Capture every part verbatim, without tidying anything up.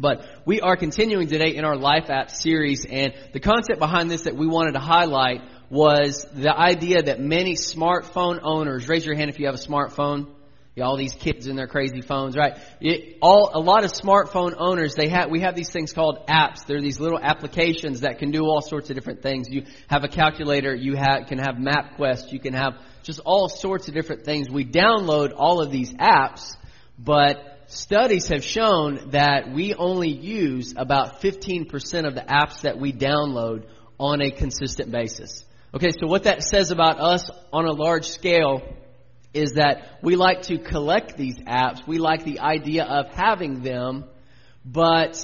But we are continuing today in our Life App series, and the concept behind this that we wanted to highlight was the idea that many smartphone owners, raise your hand if you have a smartphone. Yeah, all these kids and their crazy phones, right? It, all a lot of smartphone owners, they have we have these things called apps. They're these little applications that can do all sorts of different things. You have a calculator, you have, can have MapQuest, you can have just all sorts of different things. We download all of these apps, but studies have shown that we only use about fifteen percent of the apps that we download on a consistent basis. Okay, so what that says about us on a large scale is that we like to collect these apps. We like the idea of having them, but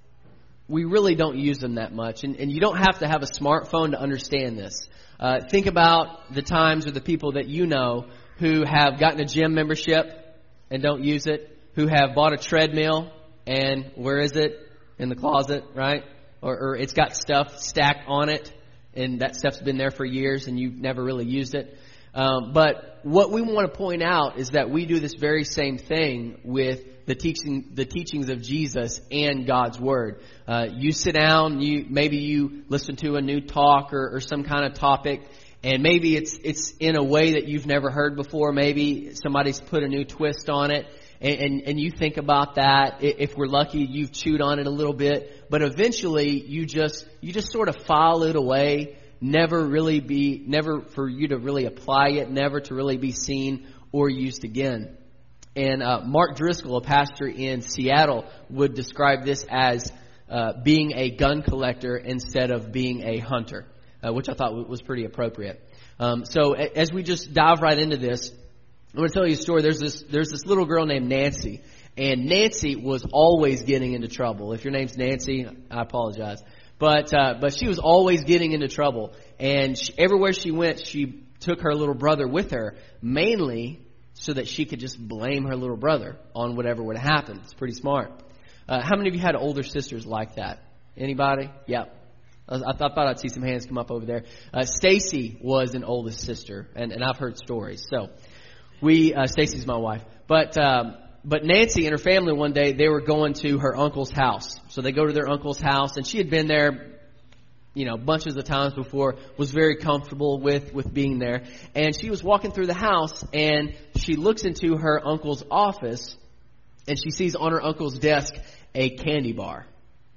we really don't use them that much. And, and you don't have to have a smartphone to understand this. Uh, think about the times or the people that you know who have gotten a gym membership and don't use it, who have bought a treadmill and where is it? In the closet, right? Or, or it's got stuff stacked on it and that stuff's been there for years and you've never really used it. Um, but what we want to point out is that we do this very same thing with the teaching, the teachings of Jesus and God's Word. Uh, you sit down, you maybe you listen to a new talk or, or some kind of topic, and maybe it's it's in a way that you've never heard before. Maybe somebody's put a new twist on it, and, and, and you think about that. If we're lucky, you've chewed on it a little bit, but eventually you just you just sort of file it away. Never really be, never for you to really apply it, never to really be seen or used again. And uh, Mark Driscoll, a pastor in Seattle, would describe this as uh, being a gun collector instead of being a hunter, uh, which I thought was pretty appropriate. Um, so as we just dive right into this, I'm going to tell you a story. There's this there's this little girl named Nancy, and Nancy was always getting into trouble. If your name's Nancy, I apologize. But uh, but she was always getting into trouble. And she, everywhere she went, she took her little brother with her, mainly so that she could just blame her little brother on whatever would happen. It's pretty smart. Uh, how many of you had older sisters like that? Anybody? Yeah. I, I thought I'd see some hands come up over there. Uh, Stacy was an oldest sister, and, and I've heard stories. So we, uh, Stacy's my wife. But... Um, But Nancy and her family one day, they were going to her uncle's house. So they go to their uncle's house, and she had been there, you know, bunches of times before, was very comfortable with, with being there. And she was walking through the house, and she looks into her uncle's office, and she sees on her uncle's desk a candy bar.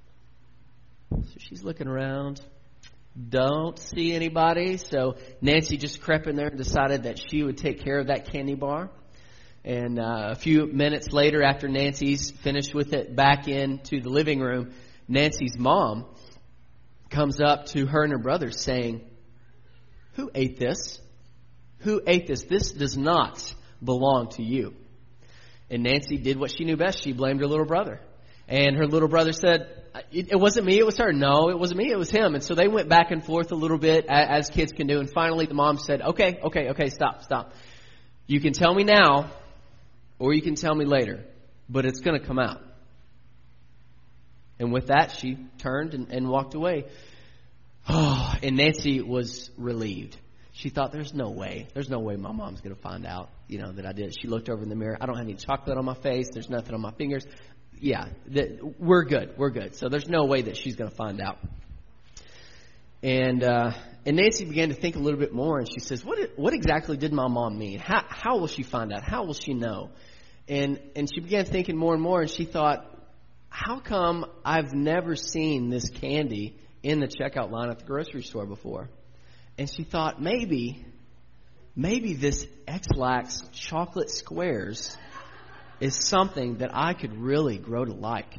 So she's looking around, don't see anybody. So Nancy just crept in there and decided that she would take care of that candy bar. And uh, a few minutes later, after Nancy's finished with it, back into the living room, Nancy's mom comes up to her and her brother saying, "Who ate this? Who ate this? This does not belong to you." And Nancy did what she knew best. She blamed her little brother. And her little brother said, it, it wasn't me, it was her. No, it wasn't me, it was him. And so they went back and forth a little bit, as kids can do. And finally the mom said, okay, okay, okay, stop, stop. You can tell me now, or you can tell me later, but it's going to come out. And with that, she turned and, and walked away. Oh, and Nancy was relieved. She thought, there's no way. There's no way my mom's going to find out, you know, that I did. She looked over in the mirror. I don't have any chocolate on my face. There's nothing on my fingers. Yeah, the, we're good. We're good. So there's no way that she's going to find out. And uh, and Nancy began to think a little bit more. And she says, what what exactly did my mom mean? How, how will she find out? How will she know? And and she began thinking more and more. And she thought, how come I've never seen this candy in the checkout line at the grocery store before? And she thought, maybe, maybe this X-Lax chocolate squares is something that I could really grow to like.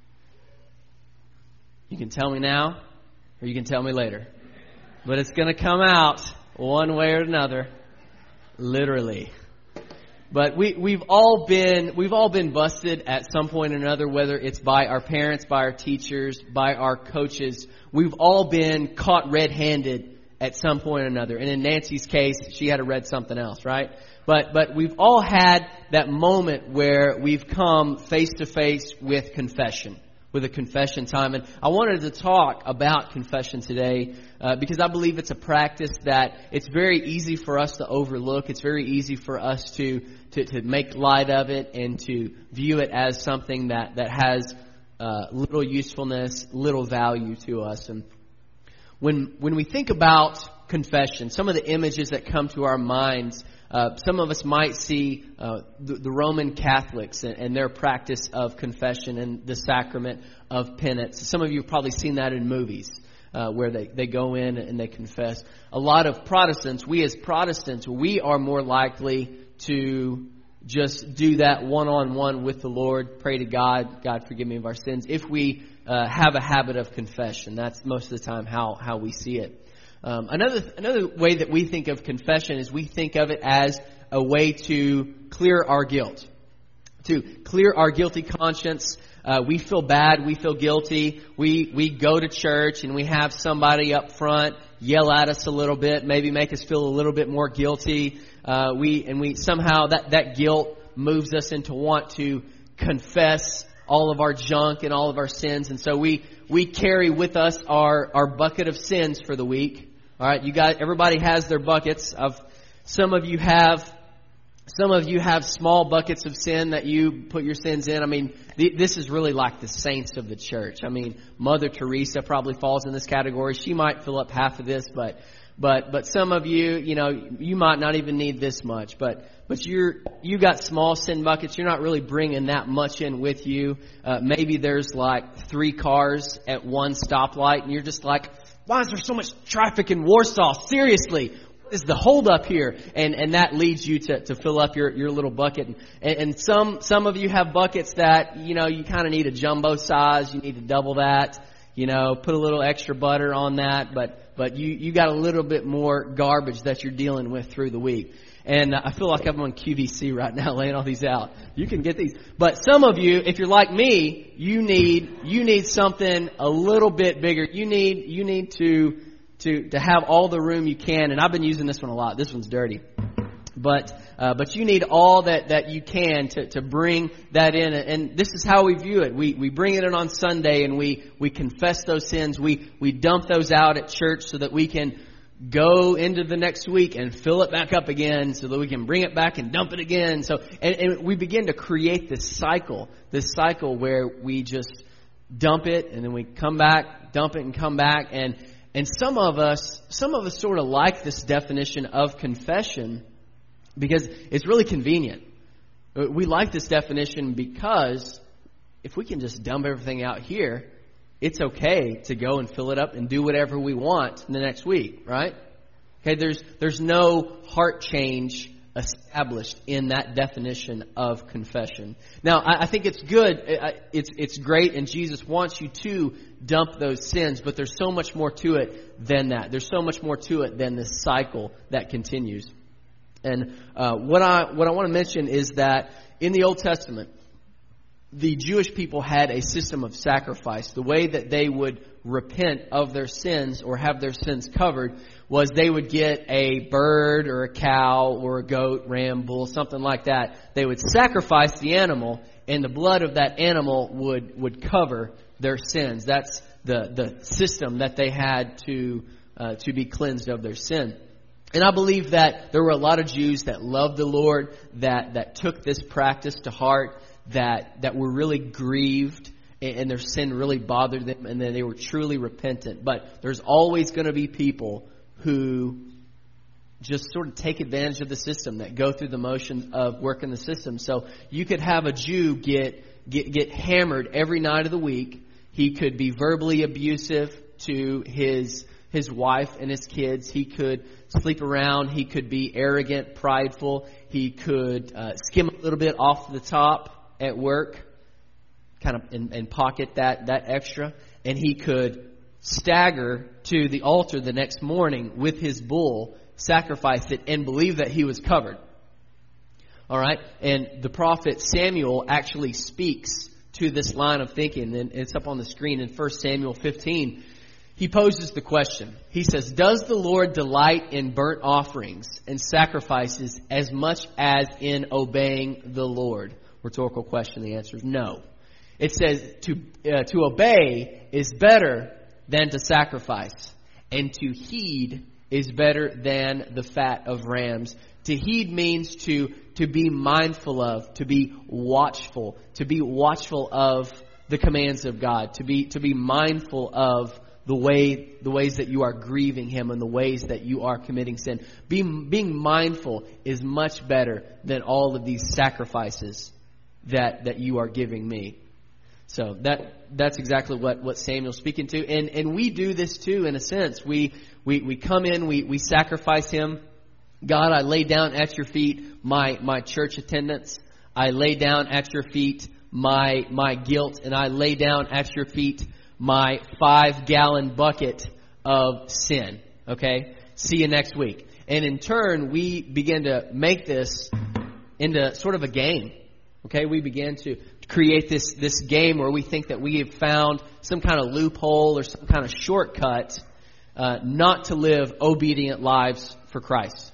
You can tell me now, or you can tell me later. But it's going to come out one way or another, literally. But we, we've all been we've all been busted at some point or another, whether it's by our parents, by our teachers, by our coaches. We've all been caught red-handed at some point or another. And in Nancy's case, she had to read something else, right? But but we've all had that moment where we've come face to face with confession, with a confession time. And I wanted to talk about confession today uh, because I believe it's a practice that it's very easy for us to overlook. It's very easy for us to to, to make light of it and to view it as something that, that has uh, little usefulness, little value to us. And when when we think about confession, some of the images that come to our minds, uh, some of us might see uh, the, the Roman Catholics and, and their practice of confession and the sacrament of penance. Some of you have probably seen that in movies. Uh, where they, they go in and they confess. A lot of Protestants, we as Protestants, we are more likely to just do that one-on-one with the Lord, pray to God, God forgive me of our sins, if we uh, have a habit of confession. That's most of the time how, how we see it. Um, another another way that we think of confession is we think of it as a way to clear our guilt, to clear our guilty conscience. Uh, we feel bad. We feel guilty. We we go to church and we have somebody up front yell at us a little bit, maybe make us feel a little bit more guilty. Uh, we and we somehow that, that guilt moves us into want to confess all of our junk and all of our sins, and so we we carry with us our our bucket of sins for the week. All right, you got everybody has their buckets. Of some of you have. Some of you have small buckets of sin that you put your sins in. I mean, th- this is really like the saints of the church. I mean, Mother Teresa probably falls in this category. She might fill up half of this, but but but some of you, you know, you might not even need this much. But but you're you got small sin buckets. You're not really bringing that much in with you. Uh, maybe there's like three cars at one stoplight, and you're just like, why is there so much traffic in Warsaw? Seriously. Is the hold up here, and and that leads you to, to fill up your, your little bucket. And, and some some of you have buckets that, you know, you kind of need a jumbo size. You need to double that. You know, put a little extra butter on that. But but you you got a little bit more garbage that you're dealing with through the week. And I feel like I'm on Q V C right now, laying all these out. You can get these. But some of you, if you're like me, you need you need something a little bit bigger. You need you need to. To, to have all the room you can, and I've been using this one a lot. This one's dirty, but uh, but you need all that, that you can to, to bring that in. And this is how we view it. We we bring it in on Sunday, and we, we confess those sins. We we dump those out at church so that we can go into the next week and fill it back up again, so that we can bring it back and dump it again. So and, and we begin to create this cycle, this cycle where we just dump it and then we come back, dump it and come back. And And some of us, some of us sort of like this definition of confession because it's really convenient. We like this definition because if we can just dump everything out here, it's okay to go and fill it up and do whatever we want in the next week, right? Okay, there's there's no heart change established in that definition of confession. Now, I, I think it's good. It's it's great, and Jesus wants you to dump those sins. But there's so much more to it than that. There's so much more to it than this cycle that continues. And uh, what I what I want to mention is that in the Old Testament, the Jewish people had a system of sacrifice. The way that they would repent of their sins or have their sins covered was they would get a bird or a cow or a goat, ram, bull, something like that. They would sacrifice the animal, and the blood of that animal would, would cover their sins. That's the, the system that they had to uh, to be cleansed of their sin. And I believe that there were a lot of Jews that loved the Lord, that, that took this practice to heart, that that were really grieved and their sin really bothered them, and then they were truly repentant. But there's always going to be people who just sort of take advantage of the system, that go through the motions of working the system. So you could have a Jew get get get hammered every night of the week. He could be verbally abusive to his his wife and his kids. He could sleep around. He could be arrogant, prideful. He could uh, skim a little bit off the top at work, kind of and, and pocket that that extra, and he could stagger to the altar the next morning with his bull, sacrifice it, and believe that he was covered. All right, and the prophet Samuel actually speaks to this line of thinking, and it's up on the screen in First Samuel fifteen. He poses the question. He says, "Does the Lord delight in burnt offerings and sacrifices as much as in obeying the Lord?" Rhetorical question. The answer is no. It says to uh, to obey is better than to sacrifice, and to heed is better than the fat of rams. To heed means to to be mindful of, to be watchful, to be watchful of the commands of God, to be to be mindful of the way the ways that you are grieving Him and the ways that you are committing sin. Being being mindful is much better than all of these sacrifices that that you are giving me. So that that's exactly what, what Samuel's speaking to. And and we do this too, in a sense. We we, we come in, we, we sacrifice Him. God, I lay down at your feet my my church attendance. I lay down at your feet my my guilt, and I lay down at your feet my five gallon bucket of sin. Okay? See you next week. And in turn, we begin to make this into sort of a game. Okay? We begin to create this, this game where we think that we have found some kind of loophole or some kind of shortcut uh, not to live obedient lives for Christ.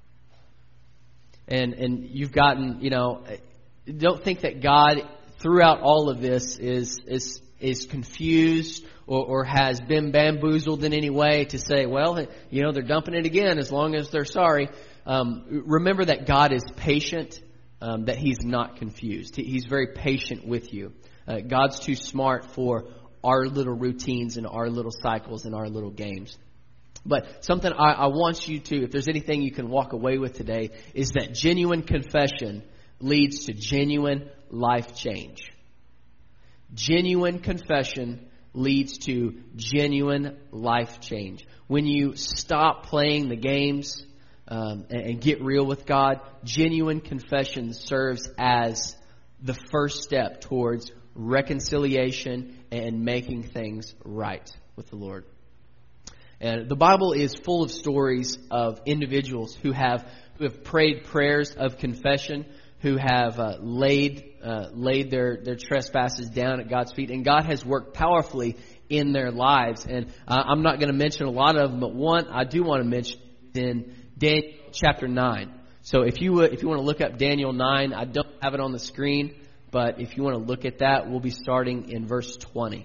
And and you've gotten, you know, don't think that God throughout all of this is is is confused or, or has been bamboozled in any way to say, well, you know, they're dumping it again as long as they're sorry. Um, remember that God is patient. Um, that He's not confused. He, he's very patient with you. Uh, God's too smart for our little routines and our little cycles and our little games. But something I, I want you to, if there's anything you can walk away with today, is that genuine confession leads to genuine life change. Genuine confession leads to genuine life change. When you stop playing the games Um, and, and get real with God, genuine confession serves as the first step towards reconciliation and making things right with the Lord. And the Bible is full of stories of individuals who have who have prayed prayers of confession, who have uh, laid uh, laid their, their trespasses down at God's feet, and God has worked powerfully in their lives. And uh, I'm not going to mention a lot of them, but one I do want to mention in Daniel chapter nine. So if you if you want to look up Daniel nine, I don't have it on the screen, but if you want to look at that, we'll be starting in verse twenty.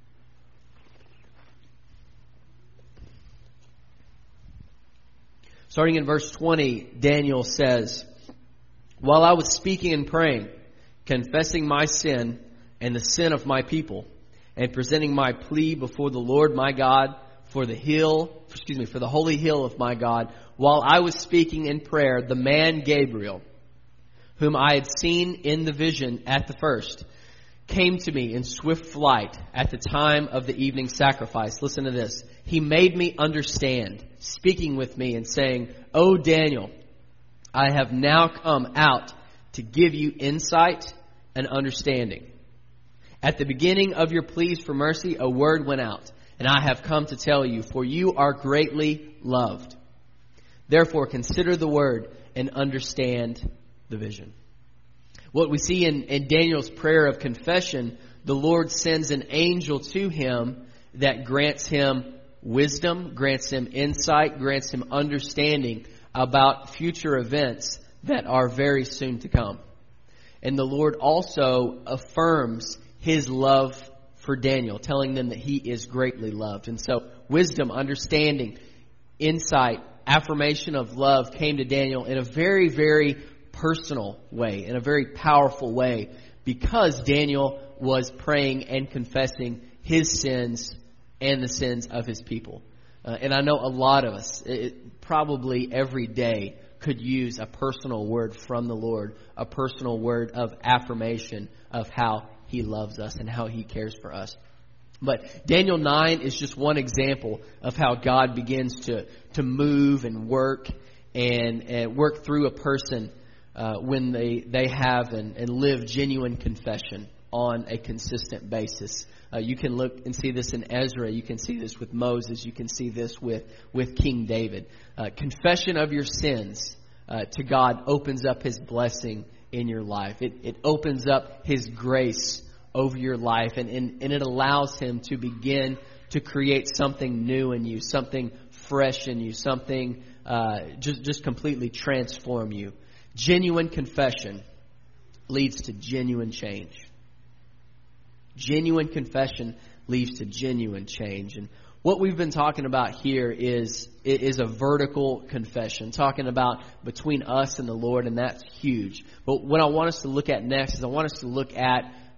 Starting in verse twenty, Daniel says, "While I was speaking and praying, confessing my sin and the sin of my people, and presenting my plea before the Lord my God for the hill, excuse me, for the holy hill of my God, while I was speaking in prayer, the man Gabriel, whom I had seen in the vision at the first, came to me in swift flight at the time of the evening sacrifice." Listen to this. "He made me understand, speaking with me and saying, 'O Daniel, I have now come out to give you insight and understanding. At the beginning of your pleas for mercy, a word went out, and I have come to tell you, for you are greatly loved. Therefore, consider the word and understand the vision.'" What we see in, in Daniel's prayer of confession, the Lord sends an angel to him that grants him wisdom, grants him insight, grants him understanding about future events that are very soon to come. And the Lord also affirms His love for Daniel, telling them that he is greatly loved. And so wisdom, understanding, insight, affirmation of love came to Daniel in a very, very personal way, in a very powerful way, because Daniel was praying and confessing his sins and the sins of his people. Uh, and I know a lot of us, it, probably every day, could use a personal word from the Lord, a personal word of affirmation of how He loves us and how He cares for us. But Daniel nine is just one example of how God begins to, to move and work and, and work through a person uh, when they, they have and, and live genuine confession on a consistent basis. Uh, you can look and see this in Ezra. You can see this with Moses. You can see this with, with King David. Uh, confession of your sins uh, to God opens up His blessing in your life. It, it opens up His grace over your life, and, and, and it allows Him to begin to create something new in you, something fresh in you, something uh, just, just completely transform you. Genuine confession leads to genuine change. Genuine confession leads to genuine change. And what we've been talking about here is is a vertical confession, talking about between us and the Lord, and that's huge. But what I want us to look at next is I want us to look at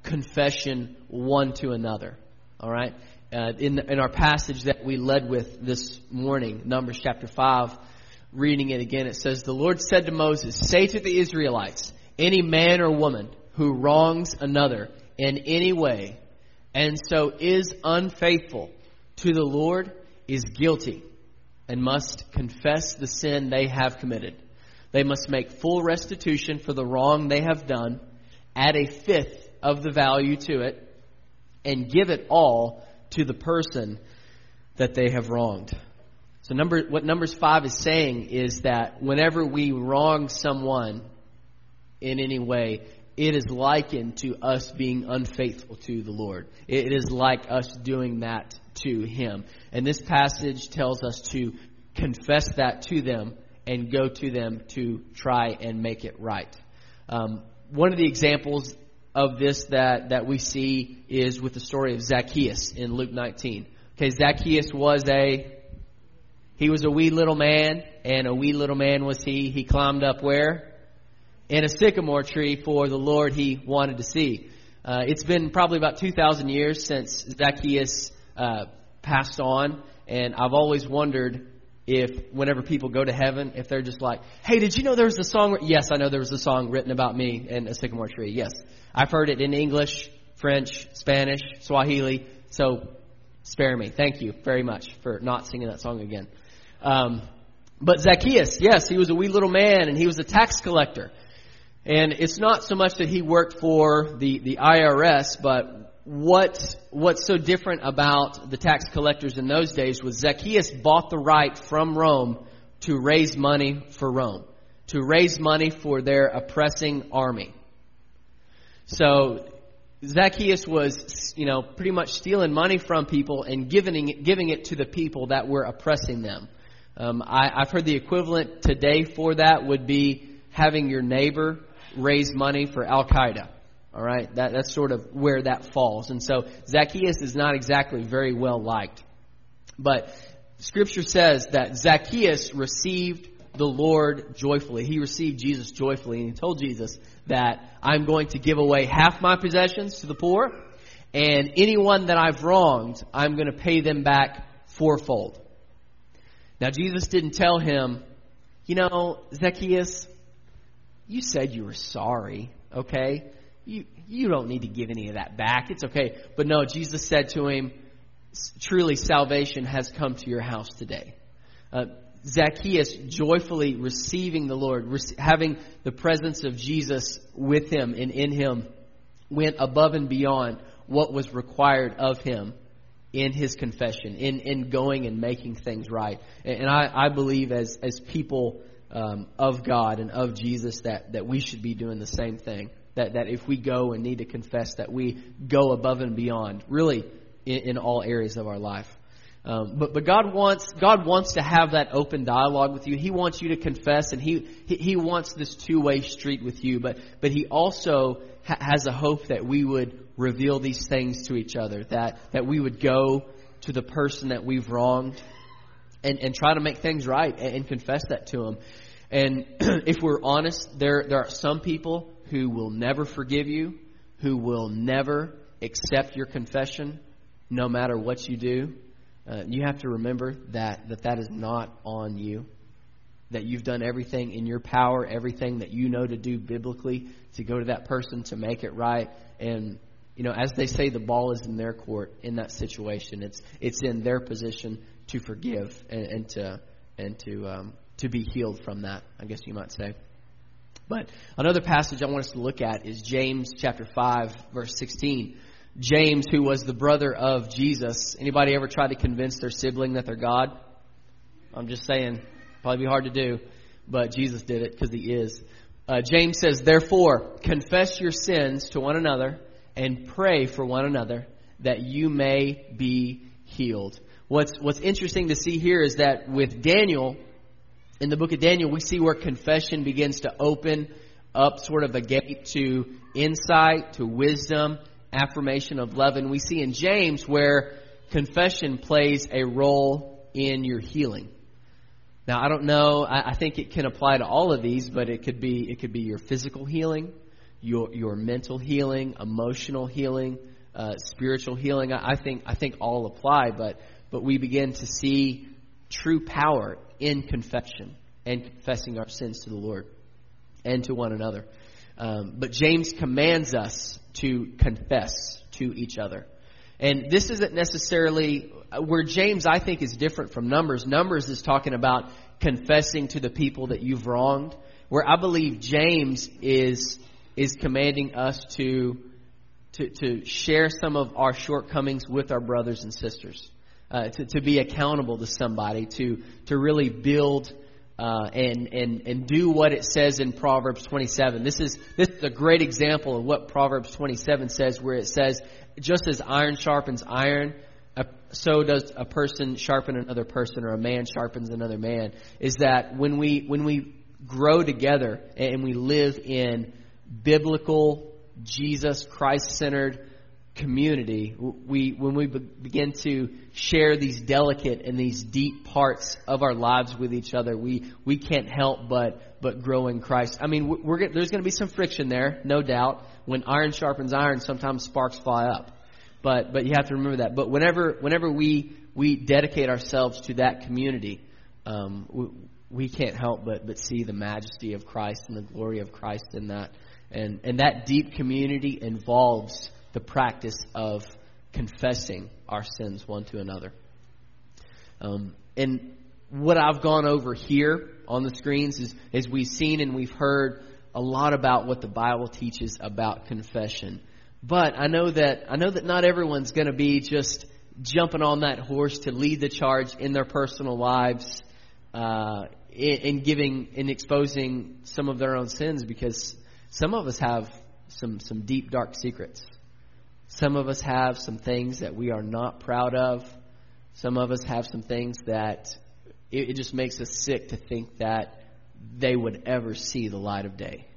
confession one to another. All right? Uh, in, in our passage that we led with this morning, Numbers chapter five, reading it again, it says, "The Lord said to Moses, say to the Israelites, any man or woman who wrongs another in any way and so is unfaithful to the Lord is guilty and must confess the sin they have committed. They must make full restitution for the wrong they have done, add a fifth of the value to it, and give it all to the person that they have wronged." So number, what Numbers five is saying is that whenever we wrong someone in any way, it is likened to us being unfaithful to the Lord. It is like us doing that to Him. And this passage tells us to confess that to them and go to them to try and make it right. Um, one of the examples of this that, that we see is with the story of Zacchaeus in Luke nineteen. Okay, Zacchaeus was a, he was a wee little man, and a wee little man was he. He climbed up where? In a sycamore tree for the Lord he wanted to see. Uh, it's been probably about two thousand years since Zacchaeus uh, passed on, and I've always wondered if whenever people go to heaven, if they're just like, "Hey, did you know there was a song?" Yes, I know there was a song written about me in a sycamore tree. Yes, I've heard it in English, French, Spanish, Swahili. So spare me. Thank you very much for not singing that song again. Um, but Zacchaeus, yes, he was a wee little man, and he was a tax collector. And it's not so much that he worked for the, the I R S, but what what's so different about the tax collectors in those days was Zacchaeus bought the right from Rome to raise money for Rome, to raise money for their oppressing army. So Zacchaeus was, you know, pretty much stealing money from people and giving it, giving it to the people that were oppressing them. Um, I, I've heard the equivalent today for that would be having your neighbor raise money for Al-Qaeda. All right, that, that's sort of where that falls. And so Zacchaeus is not exactly very well liked. But Scripture says that Zacchaeus received the Lord joyfully. He received Jesus joyfully, and he told Jesus that I'm going to give away half my possessions to the poor, and anyone that I've wronged, I'm going to pay them back fourfold. Now, Jesus didn't tell him, you know, Zacchaeus, you said you were sorry, okay? You you don't need to give any of that back. It's okay. But no, Jesus said to him, truly salvation has come to your house today. Uh, Zacchaeus joyfully receiving the Lord, rec- having the presence of Jesus with him and in him, went above and beyond what was required of him in his confession, in, in going and making things right. And, and I, I believe as, as people um, of God and of Jesus that, that we should be doing the same thing. That, that if we go and need to confess, that we go above and beyond, really, in, in all areas of our life. Um, but but God wants God wants to have that open dialogue with you. He wants you to confess, and He He, he wants this two-way street with you. But but He also ha- has a hope that we would reveal these things to each other. That that we would go to the person that we've wronged, and, and try to make things right and, and confess that to Him. And if we're honest, there there are some people who will never forgive you, who will never accept your confession, no matter what you do. Uh, you have to remember that, that that is not on you. That you've done everything in your power, everything that you know to do biblically, to go to that person to make it right. And, you know, as they say, the ball is in their court in that situation. It's it's in their position to forgive and, and to and to um, to be healed from that, I guess you might say. But another passage I want us to look at is James chapter five, verse sixteen. James, who was the brother of Jesus. Anybody ever tried to convince their sibling that they're God? I'm just saying, probably be hard to do, but Jesus did it because He is. Uh, James says, therefore, confess your sins to one another and pray for one another that you may be healed. What's What's interesting to see here is that with Daniel, in the book of Daniel, we see where confession begins to open up sort of a gate to insight, to wisdom, affirmation of love. And we see in James where confession plays a role in your healing. Now, I don't know, I, I think it can apply to all of these, but it could be it could be your physical healing. your your mental healing, emotional healing, uh, spiritual healing. I, I think I think all apply, but but we begin to see true power in confession and confessing our sins to the Lord and to one another. Um, but James commands us to confess to each other. And this isn't necessarily where James, I think, is different from Numbers. Numbers is talking about confessing to the people that you've wronged, where I believe James is is commanding us to to, to share some of our shortcomings with our brothers and sisters, uh, to, to be accountable to somebody, to to really build uh, and and and do what it says in Proverbs twenty-seven. This is this is a great example of what Proverbs twenty-seven says, where it says, just as iron sharpens iron, so does a person sharpen another person, or a man sharpens another man. Is that when we when we grow together and we live in biblical, Jesus Christ-centered community, we when we be, begin to share these delicate and these deep parts of our lives with each other, we we can't help but but grow in Christ. I mean, we're there's going to be some friction there, no doubt. When iron sharpens iron, sometimes sparks fly up. But but you have to remember that. But whenever whenever we we dedicate ourselves to that community, um, we, we can't help but but see the majesty of Christ and the glory of Christ in that. And and that deep community involves the practice of confessing our sins one to another. Um, and what I've gone over here on the screens is, is we've seen and we've heard a lot about what the Bible teaches about confession. But I know that I know that not everyone's going to be just jumping on that horse to lead the charge in their personal lives, uh, in, in giving in exposing some of their own sins, because some of us have some some deep, dark secrets. Some of us have some things that we are not proud of. Some of us have some things that it, it just makes us sick to think that they would ever see the light of day.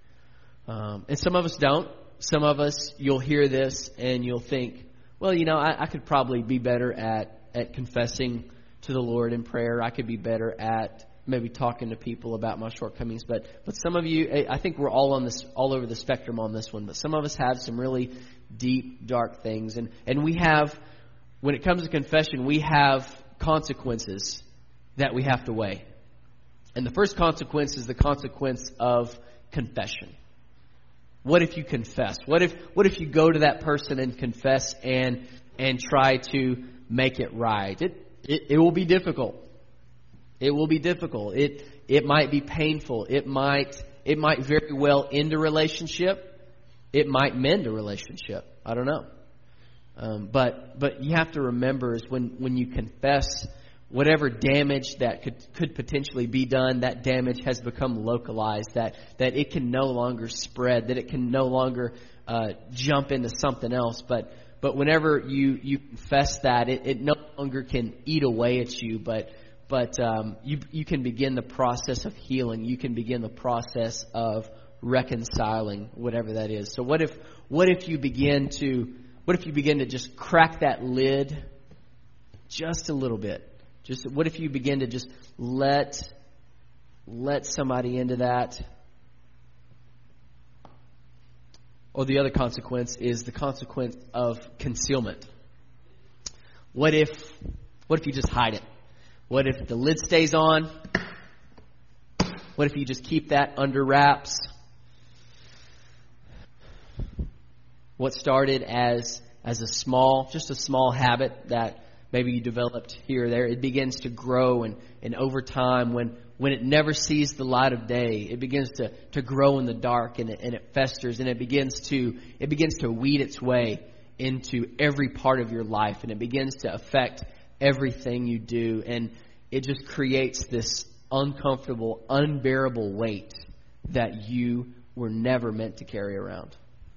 Um, and some of us don't. Some of us, you'll hear this and you'll think, well, you know, I, I could probably be better at, at confessing to the Lord in prayer. I could be better at maybe talking to people about my shortcomings. But but some of you, I think we're all on this, all over the spectrum on this one. But some of us have some really deep, dark things. And, and we have, when it comes to confession, we have consequences that we have to weigh. And the first consequence is the consequence of confession. What if you confess? What if what if you go to that person and confess and and try to make it right? It it, it will be difficult. It will be difficult. It it might be painful. It might it might very well end a relationship. It might mend a relationship. I don't know. Um, but but you have to remember is when, when you confess, whatever damage that could could potentially be done, that damage has become localized, that, that it can no longer spread, that it can no longer uh, jump into something else. But but whenever you, you confess that, it, it no longer can eat away at you, but but um, you you can begin the process of healing. You can begin the process of reconciling, whatever that is. So what if what if you begin to what if you begin to just crack that lid just a little bit? Just what if you begin to just let let somebody into that? Or the other consequence is the consequence of concealment. What if what if you just hide it? What if the lid stays on? What if you just keep that under wraps? What started as as a small, just a small habit that maybe you developed here or there, it begins to grow, and, and over time, when, when it never sees the light of day, it begins to, to grow in the dark, and it, and it festers, and it begins to it begins to weed its way into every part of your life, and it begins to affect everything you do, and it just creates this uncomfortable, unbearable weight that you were never meant to carry around.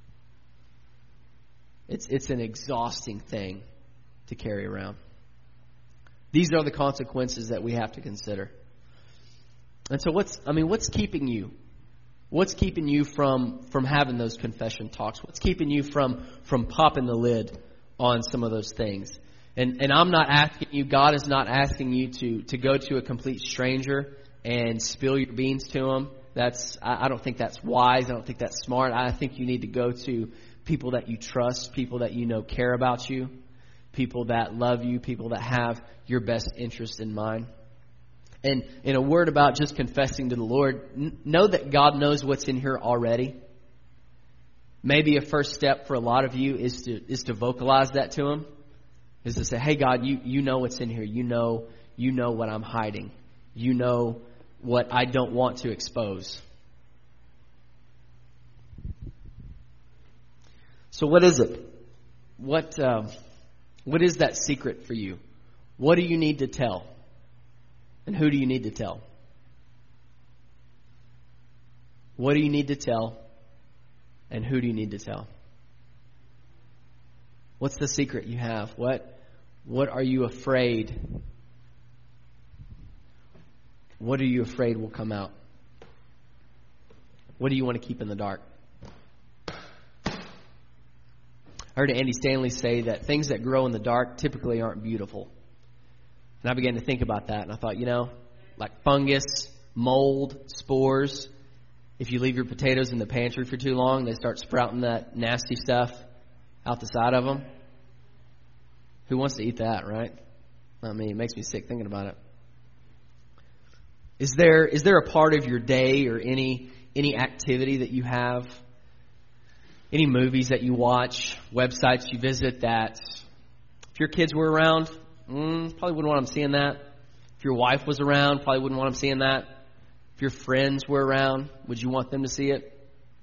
It's it's an exhausting thing to carry around. These are the consequences that we have to consider. And so what's I mean what's keeping you? What's keeping you from from having those confession talks? What's keeping you from from popping the lid on some of those things? And and I'm not asking you, God is not asking you to to go to a complete stranger and spill your beans to them that's, I, I don't think that's wise. I don't think that's smart. I think you need to go to people that you trust, people that you know care about you, people that love you, people that have your best interest in mind. And in a word about just confessing to the Lord, n- know that God knows what's in here already. Maybe a first step for a lot of you is to is to vocalize that to Him, is to say, "Hey God, you you know what's in here. You know you know what I'm hiding. You know what I don't want to expose." So what is it? What uh, what is that secret for you? What do you need to tell? And who do you need to tell? What do you need to tell? And who do you need to tell? What's the secret you have? What what are you afraid? What are you afraid will come out? What do you want to keep in the dark? I heard Andy Stanley say that things that grow in the dark typically aren't beautiful. And I began to think about that, and I thought, you know, like fungus, mold, spores. If you leave your potatoes in the pantry for too long, they start sprouting that nasty stuff out the side of them. Who wants to eat that, right? Not me. It makes me sick thinking about it. Is there is there a part of your day or any any activity that you have, any movies that you watch, websites you visit that if your kids were around, Mm, probably wouldn't want them seeing that. If your wife was around, probably wouldn't want them seeing that. If your friends were around, would you want them to see it?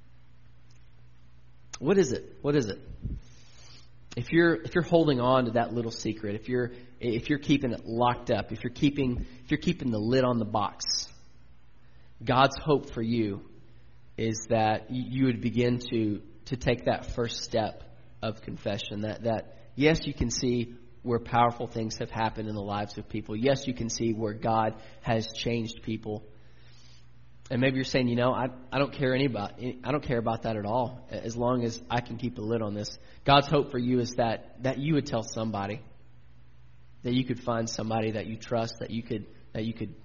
What is it? What is it? If you're if you're holding on to that little secret, if you're if you're keeping it locked up, if you're keeping if you're keeping the lid on the box, God's hope for you is that you would begin to to take that first step of confession. That that yes, you can see where powerful things have happened in the lives of people. Yes, you can see where God has changed people. And maybe you're saying, you know, I, I don't care any about I don't care about that at all, as long as I can keep the lid on this. God's hope for you is that that you would tell somebody, that you could find somebody that you trust, that you could that you could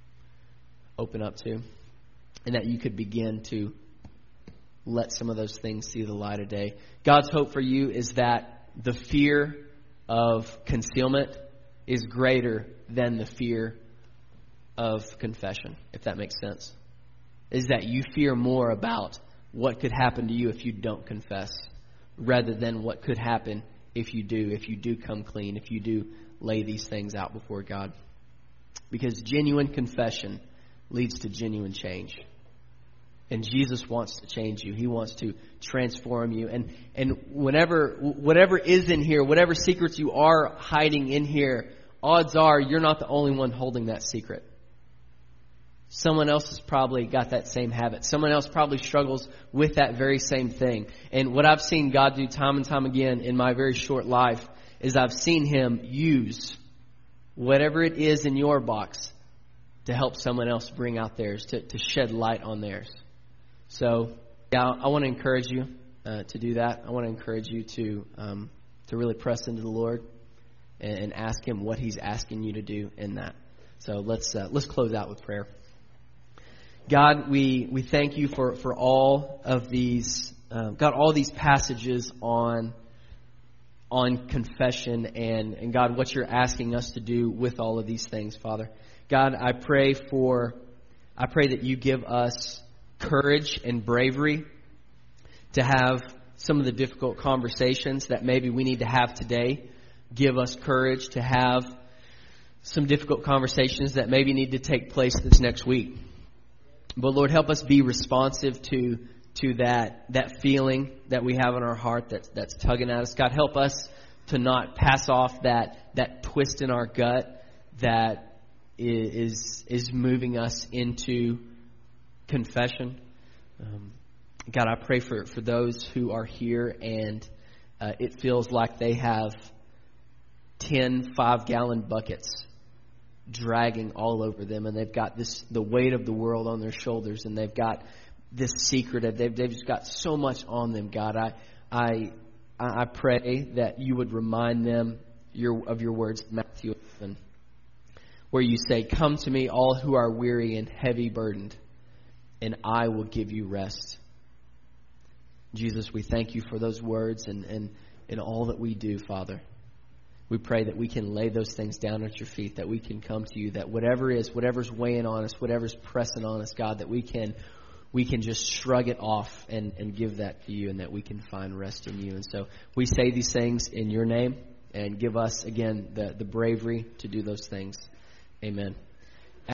open up to, and that you could begin to let some of those things see the light of day. God's hope for you is that the fear of concealment is greater than the fear of confession, if that makes sense. Is that you fear more about what could happen to you if you don't confess, rather than what could happen if you do, if you do come clean, if you do lay these things out before God. Because genuine confession leads to genuine change. And Jesus wants to change you. He wants to transform you. And and whenever whatever is in here, whatever secrets you are hiding in here, odds are you're not the only one holding that secret. Someone else has probably got that same habit. Someone else probably struggles with that very same thing. And what I've seen God do time and time again in my very short life is I've seen Him use whatever it is in your box to help someone else bring out theirs, to, to shed light on theirs. So, yeah, I want to encourage you uh, to do that. I want to encourage you to um, to really press into the Lord and, and ask Him what He's asking you to do in that. So let's uh, let's close out with prayer. God, we we thank you for, for all of these, um, God, all these passages on on confession and, and God, what you're asking us to do with all of these things, Father. God, I pray for, I pray that you give us courage and bravery to have some of the difficult conversations that maybe we need to have today. Give us courage to have some difficult conversations that maybe need to take place this next week. But Lord, help us be responsive to to that that feeling that we have in our heart that's that's tugging at us. God, help us to not pass off that that twist in our gut that is is moving us into confession. Um, God, I pray for, for those who are here and uh, it feels like they have ten five-gallon buckets dragging all over them, and they've got this the weight of the world on their shoulders, and they've got this secret of they've they've just got so much on them. God, I I I pray that you would remind them your of your words, Matthew eleven, where you say, "Come to me, all who are weary and heavy burdened, and I will give you rest. Jesus, we thank you for those words and, and, and all that we do, Father. We pray that we can lay those things down at your feet, that we can come to you, that whatever is, whatever's weighing on us, whatever's pressing on us, God, that we can we can just shrug it off and, and give that to you, and that we can find rest in you. And so we say these things in your name, and give us, again, the, the bravery to do those things. Amen.